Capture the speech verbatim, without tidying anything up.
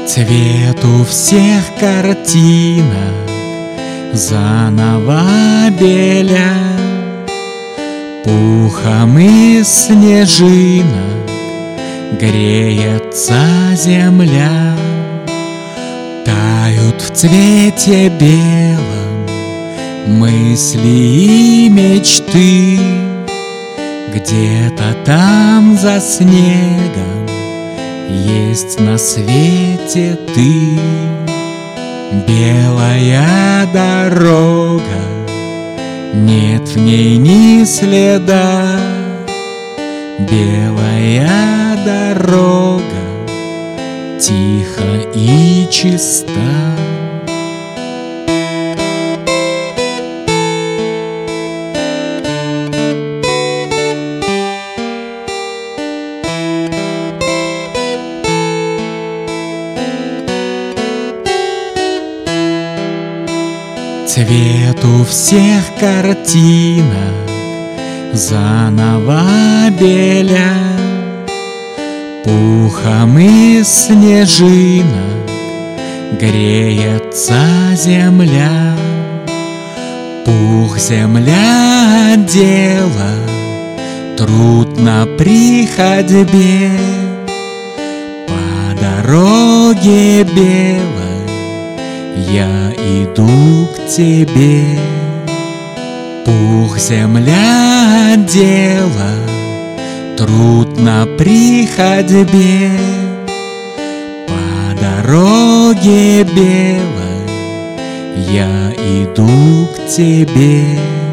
Цвету всех картинок заново беля, пухом из снежинок греется земля. Тают в цвете белом мысли и мечты, где-то там за снегом есть на свете ты. Белая дорога, нет в ней ни следа. Белая дорога, тихо и чиста. Цвету всех картинок заново беля, пухом из снежинок греется земля. Пух земля одела, трудно при ходьбе, по дороге белой я иду к тебе. Пух земля одела, трудно при ходьбе, по дороге белой я иду к тебе.